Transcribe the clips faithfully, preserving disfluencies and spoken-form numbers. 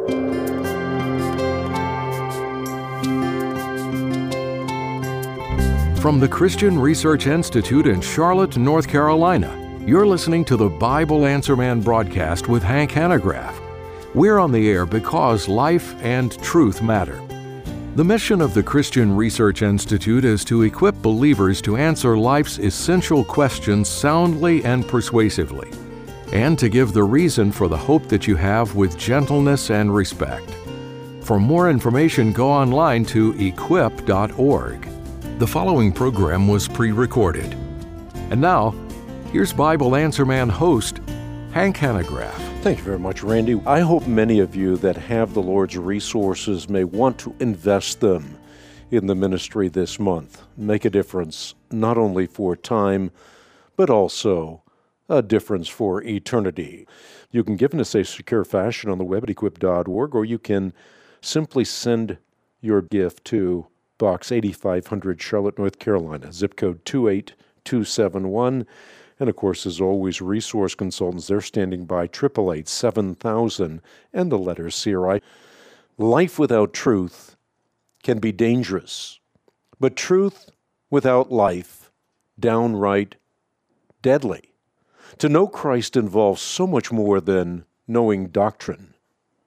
From the Christian Research Institute in Charlotte, North Carolina, you're listening to the Bible Answer Man broadcast with Hank Hanegraaff. We're on the air because life and truth matter. The mission of the Christian Research Institute is to equip believers to answer life's essential questions soundly and persuasively, and to give the reason for the hope that you have with gentleness and respect. For more information, go online to equip dot org. The following program was pre-recorded. And now, here's Bible Answer Man host, Hank Hanegraaff. Thank you very much, Randy. I hope many of you that have the Lord's resources may want to invest them in the ministry this month. Make a difference, not only for time, but also a difference for eternity. You can give in a safe, secure fashion on the web at equip dot org, or you can simply send your gift to Box eighty-five hundred, Charlotte, North Carolina, zip code two eight two seven one. And of course, as always, resource consultants, they're standing by, eight eight eight, seven thousand, and the letter C R I. Life without truth can be dangerous, but truth without life, downright deadly. To know Christ involves so much more than knowing doctrine.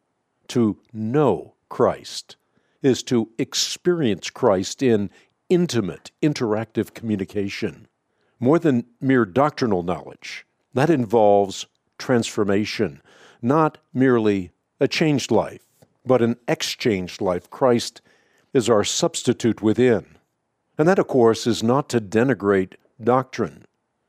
To know Christ is to experience Christ in intimate, interactive communication. More than mere doctrinal knowledge. That involves transformation, not merely a changed life, but an exchanged life. Christ is our substitute within. And that, of course, is not to denigrate doctrine.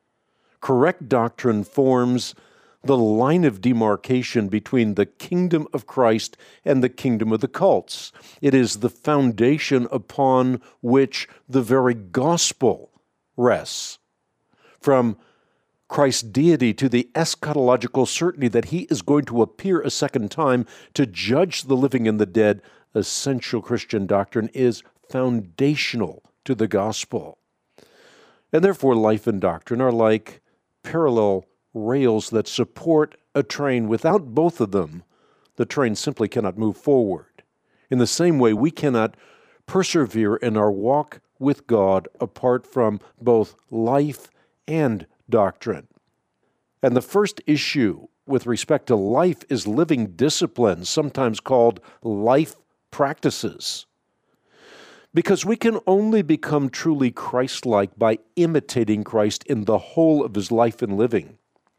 Correct doctrine forms the line of demarcation between the kingdom of Christ and the kingdom of the cults. It is the foundation upon which the very gospel rests. From Christ's deity to the eschatological certainty that he is going to appear a second time to judge the living and the dead, essential Christian doctrine is foundational to the gospel. And therefore, life and doctrine are like parallel rails that support a train. Without both of them, the train simply cannot move forward. In the same way, we cannot persevere in our walk with God apart from both life and doctrine. And the first issue with respect to life is living disciplines, sometimes called life practices. Because we can only become truly Christ-like by imitating Christ in the whole of his life and living.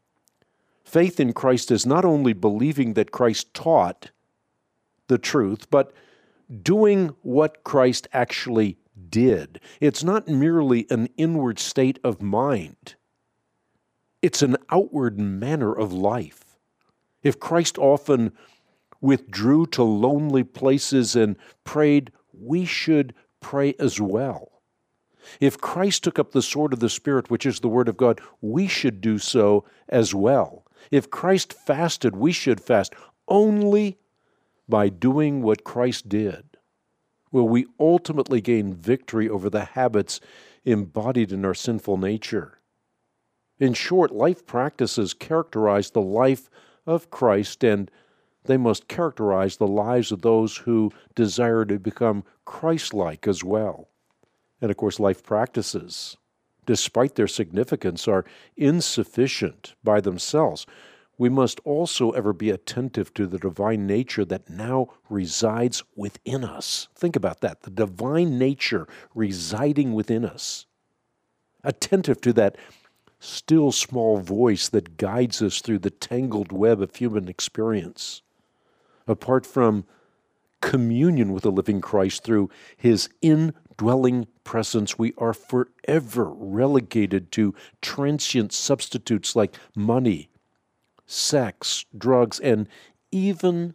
Faith in Christ is not only believing that Christ taught the truth, but doing what Christ actually did. It's not merely an inward state of mind. It's an outward manner of life. If Christ often withdrew to lonely places and prayed, we should pray as well. If Christ took up the sword of the Spirit, which is the Word of God, we should do so as well. If Christ fasted, we should fast. Only by doing what Christ did will we ultimately gain victory over the habits embodied in our sinful nature. In short, life practices characterize the life of Christ, and they must characterize the lives of those who desire to become Christ-like as well. And of course, life practices, despite their significance, are insufficient by themselves. We must also ever be attentive to the divine nature that now resides within us. Think about that, the divine nature residing within us. Attentive to that still small voice that guides us through the tangled web of human experience. Apart from communion with the living Christ through his indwelling presence, we are forever relegated to transient substitutes like money, sex, drugs, and even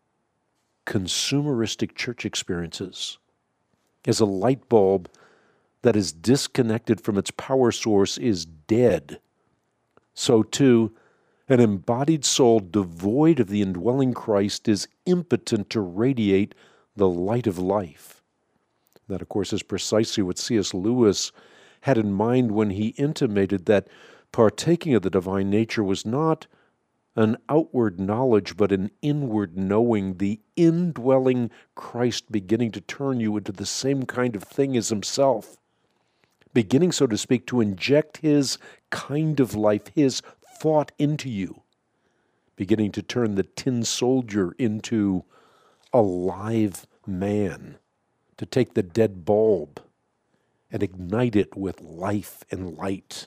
consumeristic church experiences. As a light bulb that is disconnected from its power source is dead, so too an embodied soul devoid of the indwelling Christ is impotent to radiate the light of life. That, of course, is precisely what C S Lewis had in mind when he intimated that partaking of the divine nature was not an outward knowledge, but an inward knowing, the indwelling Christ beginning to turn you into the same kind of thing as himself, beginning, so to speak, to inject his kind of life, his thought into you, beginning to turn the tin soldier into a live man, to take the dead bulb and ignite it with life and light.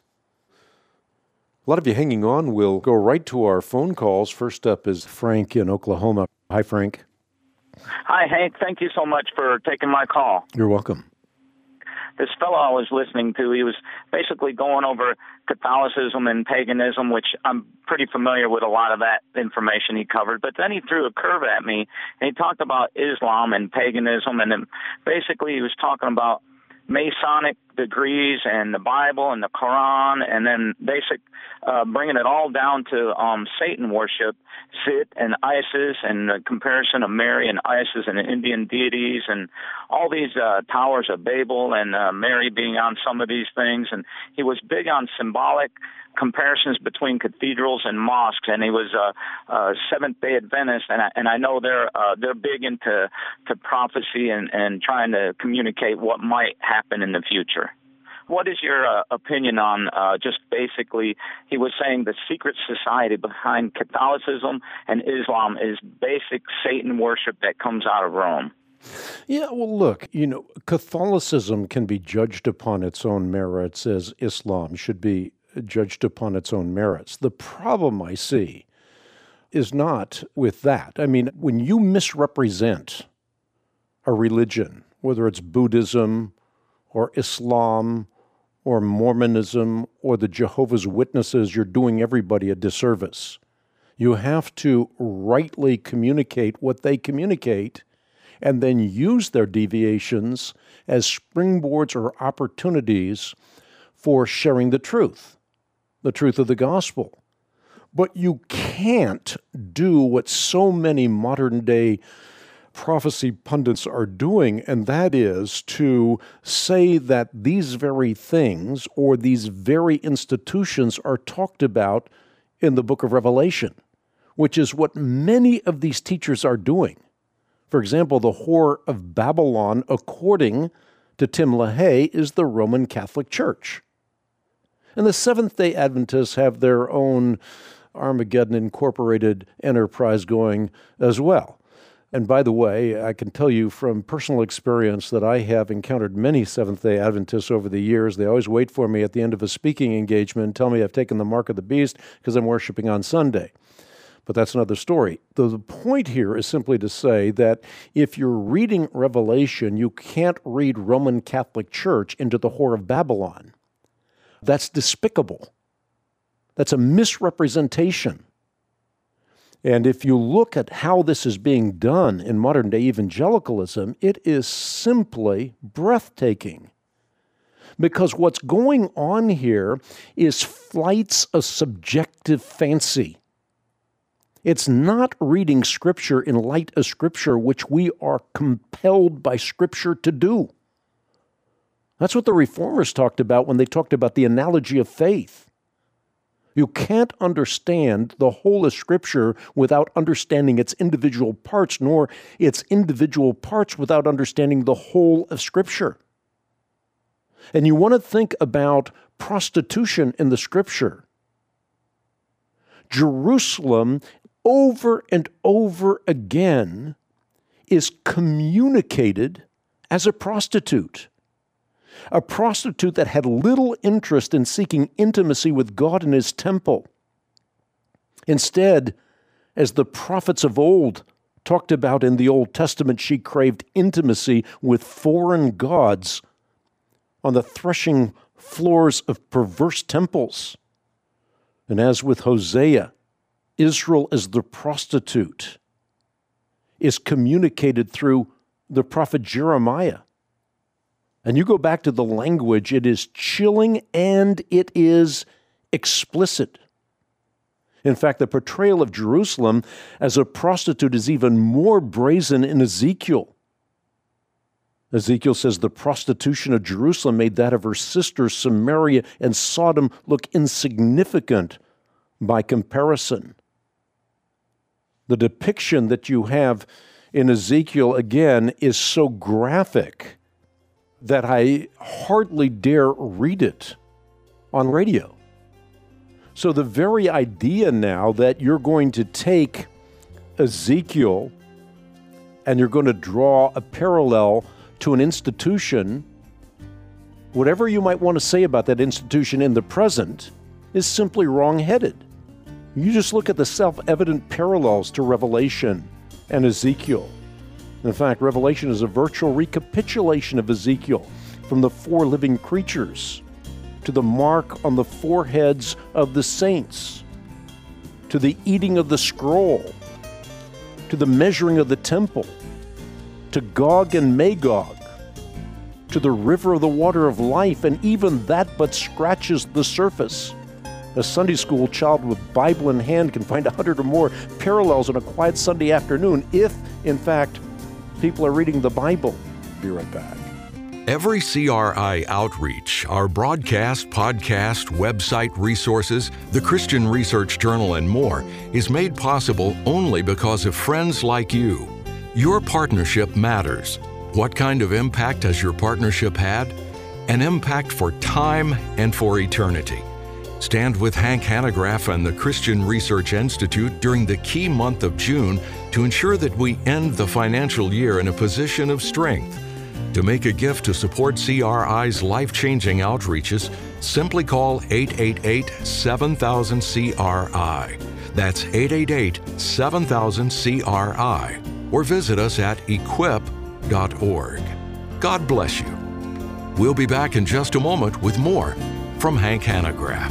A lot of you hanging on. We'll go right to our phone calls. First up is Frank in Oklahoma. Hi, Frank. Hi, Hank. Thank you so much for taking my call. You're welcome. This fellow I was listening to, he was basically going over Catholicism and paganism, which I'm pretty familiar with a lot of that information he covered. But then he threw a curve at me, and he talked about Islam and paganism, and then basically he was talking about Masonic degrees and the Bible and the Quran, and then basic uh, bringing it all down to um, Satan worship, Sit and Isis, and the comparison of Mary and Isis and the Indian deities, and all these uh, towers of Babel, and uh, Mary being on some of these things. And he was big on symbolic comparisons between cathedrals and mosques, and he was a, a Seventh-day Adventist, and I, and I know they're uh, they're big into to prophecy and, and trying to communicate what might happen in the future. What is your uh, opinion on uh, just basically, he was saying the secret society behind Catholicism and Islam is basic Satan worship that comes out of Rome? Yeah, well, look, you know, Catholicism can be judged upon its own merits as Islam should be judged upon its own merits. The problem I see is not with that. I mean, when you misrepresent a religion, whether it's Buddhism or Islam or Mormonism or the Jehovah's Witnesses, you're doing everybody a disservice. You have to rightly communicate what they communicate and then use their deviations as springboards or opportunities for sharing the truth, the truth of the gospel. But you can't do what so many modern-day prophecy pundits are doing, and that is to say that these very things or these very institutions are talked about in the book of Revelation, which is what many of these teachers are doing. For example, the Whore of Babylon, according to Tim LaHaye, is the Roman Catholic Church. And the Seventh-day Adventists have their own Armageddon Incorporated enterprise going as well. And by the way, I can tell you from personal experience that I have encountered many Seventh-day Adventists over the years. They always wait for me at the end of a speaking engagement and tell me I've taken the mark of the beast because I'm worshiping on Sunday. But that's another story. The, the point here is simply to say that if you're reading Revelation, you can't read Roman Catholic Church into the Whore of Babylon. That's despicable. That's a misrepresentation. And if you look at how this is being done in modern-day evangelicalism, it is simply breathtaking. Because what's going on here is flights of subjective fancy. It's not reading Scripture in light of Scripture, which we are compelled by Scripture to do. That's what the Reformers talked about when they talked about the analogy of faith. You can't understand the whole of Scripture without understanding its individual parts, nor its individual parts without understanding the whole of Scripture. And you want to think about prostitution in the Scripture. Jerusalem, over and over again, is communicated as a prostitute. A prostitute that had little interest in seeking intimacy with God in His temple. Instead, as the prophets of old talked about in the Old Testament, she craved intimacy with foreign gods on the threshing floors of perverse temples. And as with Hosea, Israel as the prostitute is communicated through the prophet Jeremiah. And you go back to the language, it is chilling and it is explicit. In fact, the portrayal of Jerusalem as a prostitute is even more brazen in Ezekiel. Ezekiel says the prostitution of Jerusalem made that of her sisters Samaria and Sodom look insignificant by comparison. The depiction that you have in Ezekiel, again, is so graphic that I hardly dare read it on radio. So the very idea now that you're going to take Ezekiel and you're going to draw a parallel to an institution, whatever you might want to say about that institution in the present, is simply wrong-headed. You just look at the self-evident parallels to Revelation and Ezekiel. In fact, Revelation is a virtual recapitulation of Ezekiel, from the four living creatures to the mark on the foreheads of the saints, to the eating of the scroll, to the measuring of the temple, to Gog and Magog, to the river of the water of life, and even that but scratches the surface. A Sunday school child with Bible in hand can find a hundred or more parallels on a quiet Sunday afternoon if, in fact, people are reading the Bible. Be right back. Every C R I outreach, our broadcast, podcast, website resources, the Christian Research Journal, and more is made possible only because of friends like you. Your partnership matters. What kind of impact has your partnership had? An impact for time and for eternity. Stand with Hank Hanegraaff and the Christian Research Institute during the key month of June to ensure that we end the financial year in a position of strength. To make a gift to support C R I's life-changing outreaches, simply call eight eight eight, seven thousand, C R I. That's eight eight eight, seven thousand, C R I. Or visit us at equip dot org. God bless you. We'll be back in just a moment with more from Hank Hanegraaff.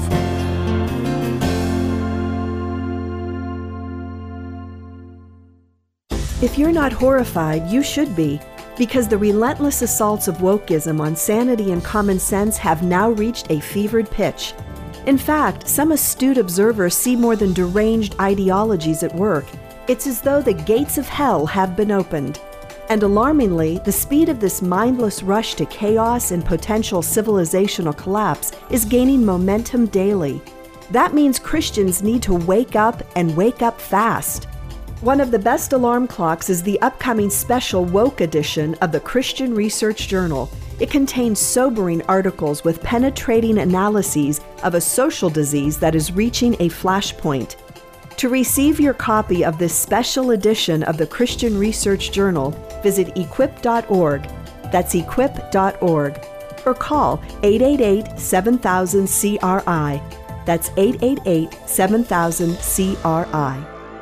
If you're not horrified, you should be, because the relentless assaults of wokeism on sanity and common sense have now reached a fevered pitch. In fact, some astute observers see more than deranged ideologies at work. It's as though the gates of hell have been opened. And alarmingly, the speed of this mindless rush to chaos and potential civilizational collapse is gaining momentum daily. That means Christians need to wake up and wake up fast. One of the best alarm clocks is the upcoming special Woke edition of the Christian Research Journal. It contains sobering articles with penetrating analyses of a social disease that is reaching a flashpoint. To receive your copy of this special edition of the Christian Research Journal, visit equip dot org. That's equip dot org. Or call eight eight eight, seven thousand, C R I. That's eight eight eight, seven thousand, C R I.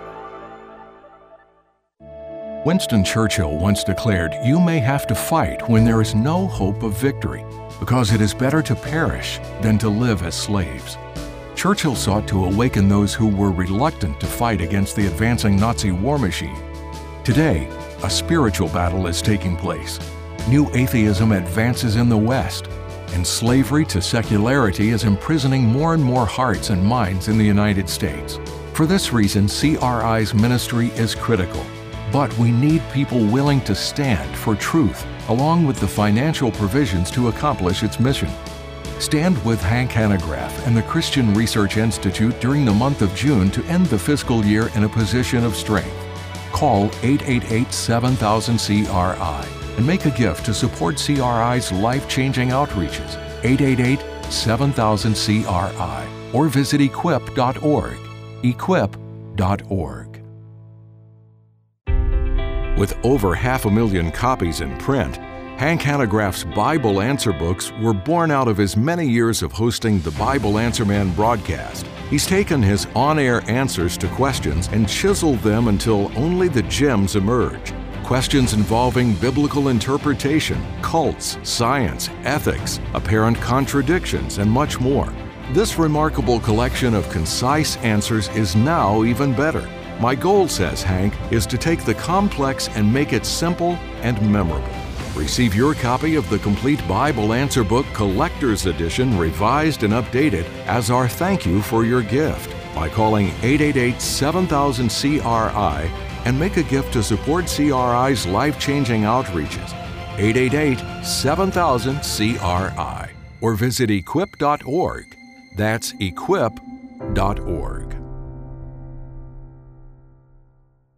Winston Churchill once declared, "You may have to fight when there is no hope of victory, because it is better to perish than to live as slaves." Churchill sought to awaken those who were reluctant to fight against the advancing Nazi war machine. Today, a spiritual battle is taking place. New atheism advances in the West, and slavery to secularity is imprisoning more and more hearts and minds in the United States. For this reason, C R I's ministry is critical. But we need people willing to stand for truth, along with the financial provisions to accomplish its mission. Stand with Hank Hanegraaff and the Christian Research Institute during the month of June to end the fiscal year in a position of strength. Call eight eight eight, seven thousand, C R I and make a gift to support C R I's life-changing outreaches. eight eight eight, seven thousand, C R I or visit equip dot org. equip dot org. With over half a million copies in print, Hank Hanegraaff's Bible Answer books were born out of his many years of hosting the Bible Answer Man broadcast. He's taken his on-air answers to questions and chiseled them until only the gems emerge. Questions involving biblical interpretation, cults, science, ethics, apparent contradictions, and much more. This remarkable collection of concise answers is now even better. My goal, says Hank, is to take the complex and make it simple and memorable. Receive your copy of the complete Bible Answer Book Collector's Edition, revised and updated, as our thank you for your gift by calling eight eight eight, seven thousand, C R I and make a gift to support C R I's life-changing outreaches. eight eight eight, seven thousand, C R I or visit equip dot org. That's equip dot org.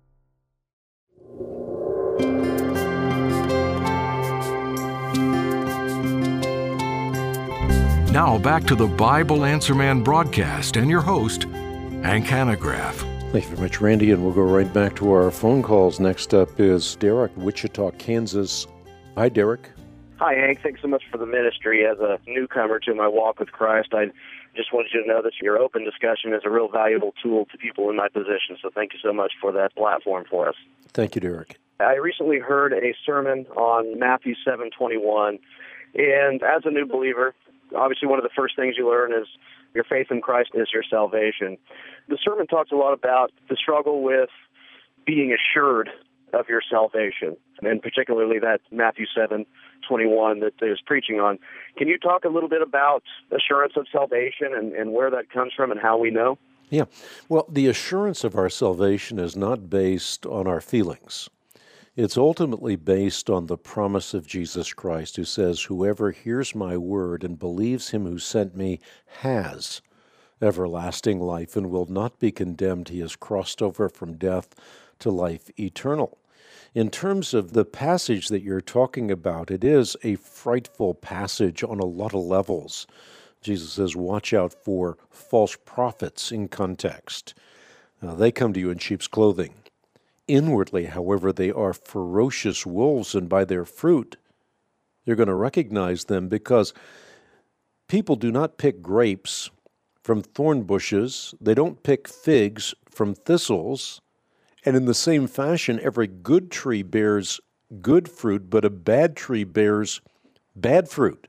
Now back to the Bible Answer Man broadcast and your host, Hank Hanegraaff. Thank you very much, Randy, and we'll go right back to our phone calls. Next up is Derek, Wichita, Kansas. Hi, Derek. Hi, Hank. Thanks so much for the ministry. As a newcomer to my walk with Christ, I just wanted you to know that your open discussion is a real valuable tool to people in my position, so thank you so much for that platform for us. Thank you, Derek. I recently heard a sermon on Matthew seven twenty-one, and as a new believer, obviously one of the first things you learn is your faith in Christ is your salvation. The sermon talks a lot about the struggle with being assured of your salvation, and particularly that Matthew seven twenty-one that is preaching on. Can you talk a little bit about assurance of salvation and, and where that comes from and how we know? Yeah. Well, the assurance of our salvation is not based on our feelings. It's ultimately based on the promise of Jesus Christ, who says, "Whoever hears my word and believes him who sent me has everlasting life and will not be condemned. He has crossed over from death to life eternal." In terms of the passage that you're talking about, it is a frightful passage on a lot of levels. Jesus says, watch out for false prophets in context. Uh, they come to you in sheep's clothing. Inwardly, however, they are ferocious wolves, and by their fruit, you're going to recognize them, because people do not pick grapes from thorn bushes. They don't pick figs from thistles. And in the same fashion, every good tree bears good fruit, but a bad tree bears bad fruit.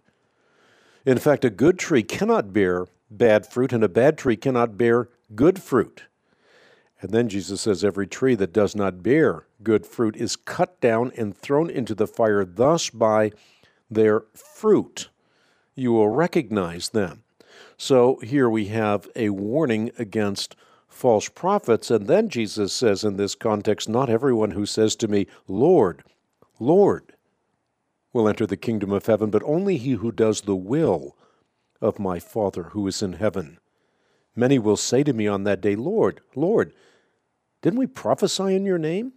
In fact, a good tree cannot bear bad fruit, and a bad tree cannot bear good fruit. And then Jesus says, every tree that does not bear good fruit is cut down and thrown into the fire. Thus, by their fruit, you will recognize them. So here we have a warning against false prophets. And then Jesus says in this context, not everyone who says to me, Lord, Lord, will enter the kingdom of heaven, but only he who does the will of my Father who is in heaven. Many will say to me on that day, Lord, Lord, didn't we prophesy in your name?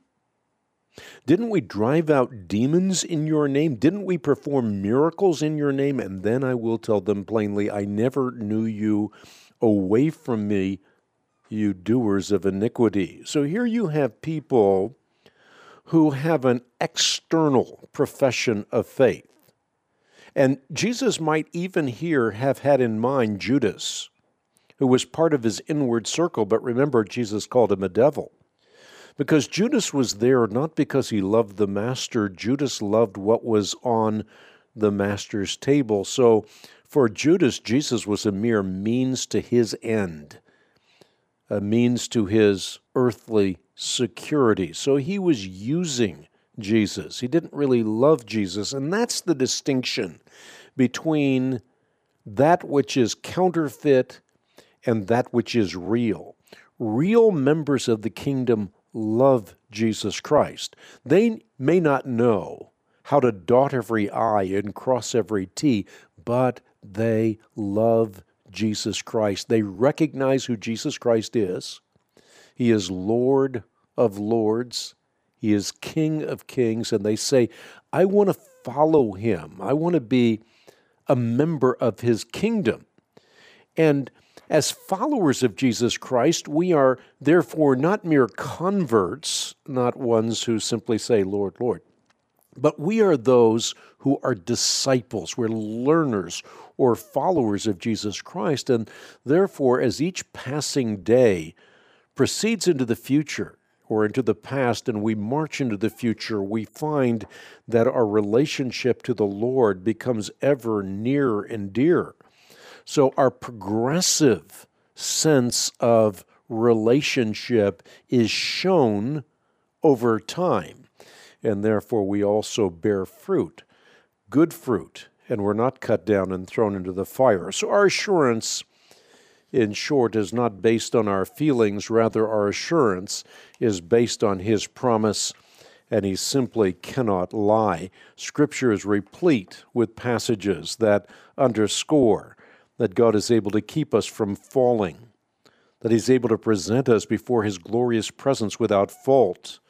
Didn't we drive out demons in your name? Didn't we perform miracles in your name? And then I will tell them plainly, I never knew you. Away from me, you doers of iniquity. So here you have people who have an external profession of faith. And Jesus might even here have had in mind Judas, who was part of his inward circle, but remember, Jesus called him a devil. Because Judas was there not because he loved the master. Judas loved what was on the master's table. So for Judas, Jesus was a mere means to his end, a means to his earthly security. So he was using Jesus. He didn't really love Jesus. And that's the distinction between that which is counterfeit and that which is real. Real members of the kingdom love Jesus Christ. They may not know how to dot every I and cross every T, but they love Jesus Christ. They recognize who Jesus Christ is. He is Lord of lords. He is King of kings. And they say, I want to follow him. I want to be a member of his kingdom. And as followers of Jesus Christ, we are therefore not mere converts, not ones who simply say, Lord, Lord, but we are those who are disciples. We're learners or followers of Jesus Christ. And therefore, as each passing day proceeds into the future or into the past and we march into the future, we find that our relationship to the Lord becomes ever nearer and dearer. So our progressive sense of relationship is shown over time, and therefore we also bear fruit, good fruit, and we're not cut down and thrown into the fire. So our assurance, in short, is not based on our feelings. Rather, our assurance is based on his promise, and he simply cannot lie. Scripture is replete with passages that underscore that God is able to keep us from falling, that he's able to present us before his glorious presence without fault,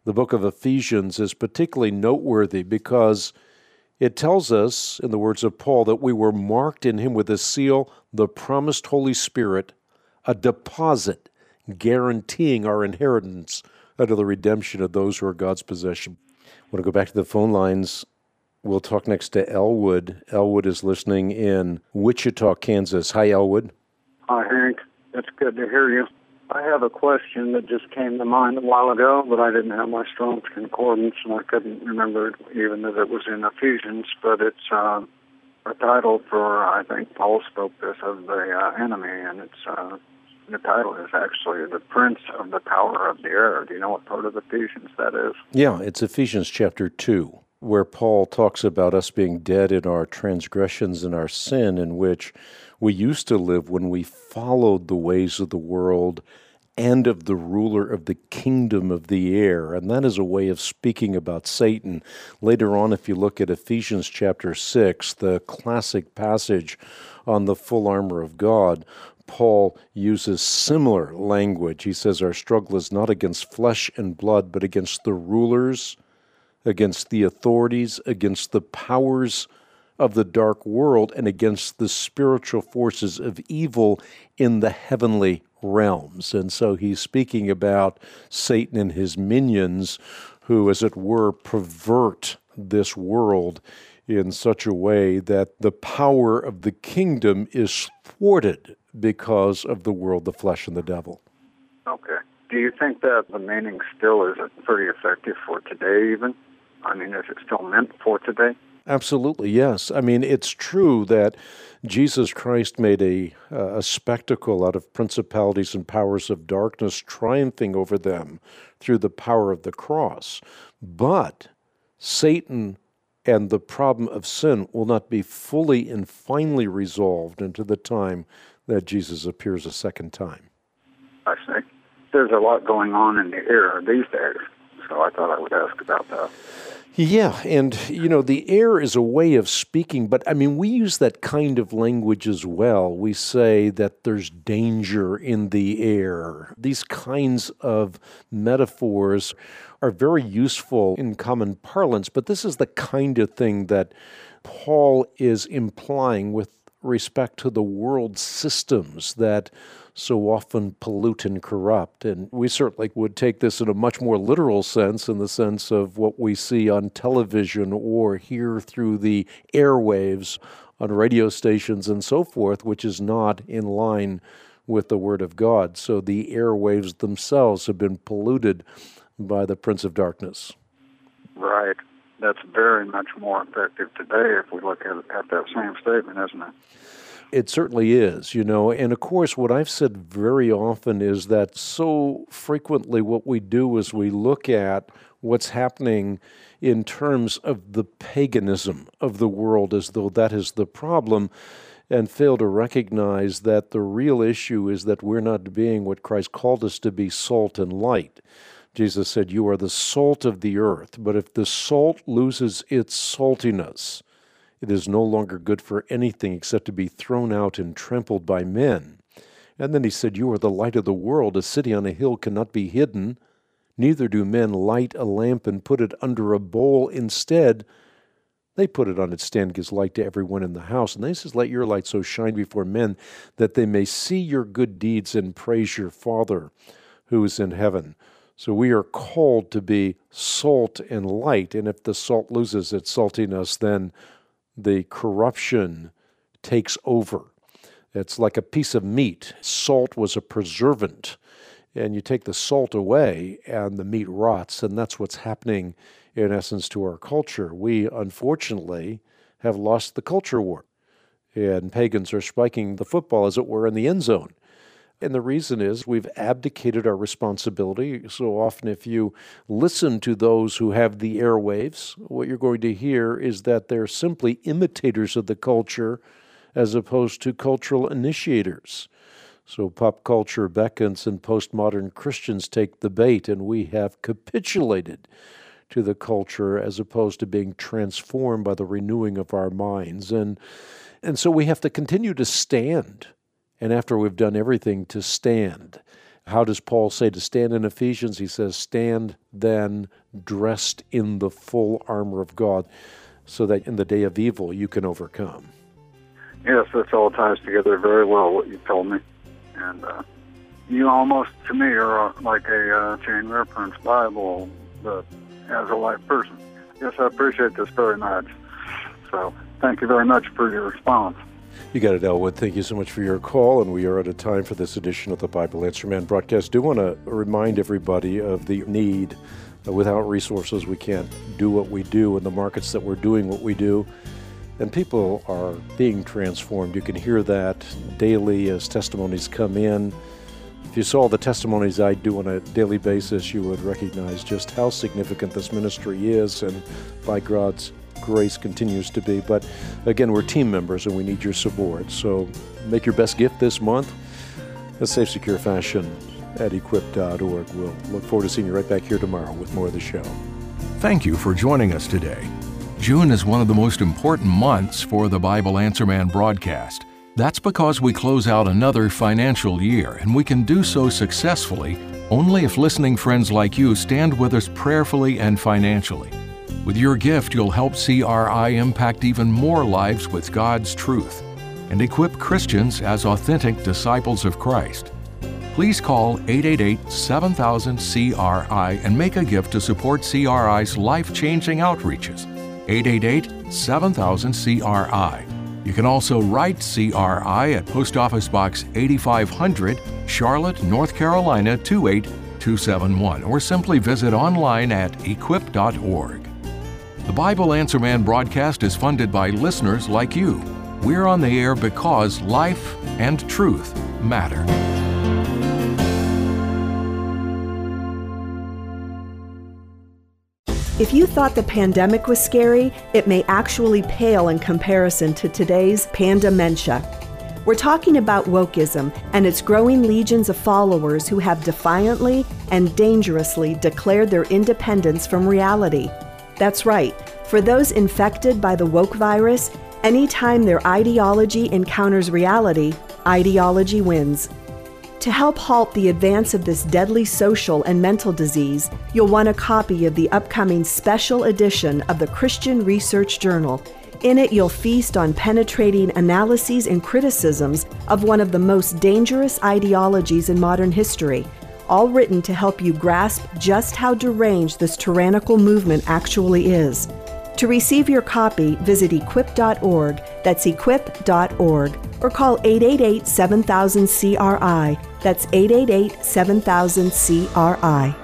the book of Ephesians is particularly noteworthy because it tells us, in the words of Paul, that we were marked in him with a seal, the promised Holy Spirit, a deposit guaranteeing our inheritance unto the redemption of those who are God's possession. I want to go back to the phone lines. We'll talk next to Elwood. Elwood is listening in Wichita, Kansas. Hi, Elwood. Hi, Hank. It's good to hear you. I have a question that just came to mind a while ago, but I didn't have my Strong's Concordance, and I couldn't remember even that it was in Ephesians, but it's uh, a title for, I think Paul spoke this of the uh, enemy, and it's uh, the title is actually The Prince of the Power of the Air. Do you know what part of Ephesians that is? Yeah, it's Ephesians chapter two, where Paul talks about us being dead in our transgressions and our sin, in which we used to live when we followed the ways of the world and of the ruler of the kingdom of the air. And that is a way of speaking about Satan. Later on, if you look at Ephesians chapter six, the classic passage on the full armor of God, Paul uses similar language. He says, our struggle is not against flesh and blood, but against the rulers, against the authorities, against the powers of the dark world, and against the spiritual forces of evil in the heavenly realms. And so he's speaking about Satan and his minions who, as it were, pervert this world in such a way that the power of the kingdom is thwarted because of the world, the flesh, and the devil. Okay. Do you think that the meaning still is pretty effective for today even? I mean, is it still meant for today? Absolutely, yes. I mean, it's true that Jesus Christ made a, uh, a spectacle out of principalities and powers of darkness, triumphing over them through the power of the cross. But Satan and the problem of sin will not be fully and finally resolved until the time that Jesus appears a second time. I see. There's a lot going on in the air these days, so I thought I would ask about that. Yeah, and, you know, the air is a way of speaking, but, I mean, we use that kind of language as well. We say that there's danger in the air. These kinds of metaphors are very useful in common parlance, but this is the kind of thing that Paul is implying with respect to the world systems that so often pollute and corrupt. And we certainly would take this in a much more literal sense, in the sense of what we see on television or hear through the airwaves on radio stations and so forth, which is not in line with the Word of God. So the airwaves themselves have been polluted by the Prince of Darkness. Right. That's very much more effective today if we look at, at that same statement, isn't it? It certainly is, you know, and of course what I've said very often is that so frequently what we do is we look at what's happening in terms of the paganism of the world as though that is the problem, and fail to recognize that the real issue is that we're not being what Christ called us to be, salt and light. Jesus said, you are the salt of the earth, but if the salt loses its saltiness, it is no longer good for anything except to be thrown out and trampled by men. And then he said, you are the light of the world. A city on a hill cannot be hidden. Neither do men light a lamp and put it under a bowl. Instead, they put it on its stand, gives light to everyone in the house. And then he says, let your light so shine before men that they may see your good deeds and praise your Father who is in heaven. So we are called to be salt and light. And if the salt loses its saltiness, then the corruption takes over. It's like a piece of meat. Salt was a preservant, and you take the salt away and the meat rots, and that's what's happening in essence to our culture. We, unfortunately, have lost the culture war, and pagans are spiking the football, as it were, in the end zone. And the reason is we've abdicated our responsibility. So often if you listen to those who have the airwaves, what you're going to hear is that they're simply imitators of the culture as opposed to cultural initiators. So pop culture beckons and postmodern Christians take the bait, and we have capitulated to the culture as opposed to being transformed by the renewing of our minds. And, and so we have to continue to stand. And after we've done everything, to stand How does Paul say to stand in Ephesians? He says, stand then dressed in the full armor of God, so that in the day of evil you can overcome. Yes, this all ties together very well, what you told me. And uh, you almost, to me, are like a uh, chain reference Bible, but as a life person. Yes, I appreciate this very much. So thank you very much for your response. You got it, Elwood. Thank you so much for your call, and we are out of time for this edition of the Bible Answer Man broadcast. I do want to remind everybody of the need. Uh, without resources, we can't do what we do in the markets that we're doing what we do. And people are being transformed. You can hear that daily as testimonies come in. If you saw the testimonies I do on a daily basis, you would recognize just how significant this ministry is, and by God's grace continues to be. But again, we're team members and we need your support. So make your best gift this month in a safe, secure fashion at equip dot org. We'll look forward to seeing you right back here tomorrow with more of the show. Thank you for joining us today. June is one of the most important months for the Bible Answer Man broadcast. That's because we close out another financial year, and we can do so successfully only if listening friends like you stand with us prayerfully and financially. With your gift, you'll help C R I impact even more lives with God's truth and equip Christians as authentic disciples of Christ. Please call eight eight eight, seven thousand, C R I and make a gift to support C R I's life-changing outreaches. eight eight eight, seven thousand, C R I. You can also write C R I at Post Office Box eighty-five hundred, Charlotte, North Carolina two eight two seven one, or simply visit online at equip dot org. The Bible Answer Man broadcast is funded by listeners like you. We're on the air because life and truth matter. If you thought the pandemic was scary, it may actually pale in comparison to today's pandementia. We're talking about wokeism and its growing legions of followers who have defiantly and dangerously declared their independence from reality. That's right. For those infected by the woke virus, anytime their ideology encounters reality, ideology wins. To help halt the advance of this deadly social and mental disease, you'll want a copy of the upcoming special edition of the Christian Research Journal. In it, you'll feast on penetrating analyses and criticisms of one of the most dangerous ideologies in modern history, all written to help you grasp just how deranged this tyrannical movement actually is. To receive your copy, visit equip dot org, that's equip dot org, or call eight eight eight, seven thousand, C R I, that's eight eight eight, seven thousand, C R I.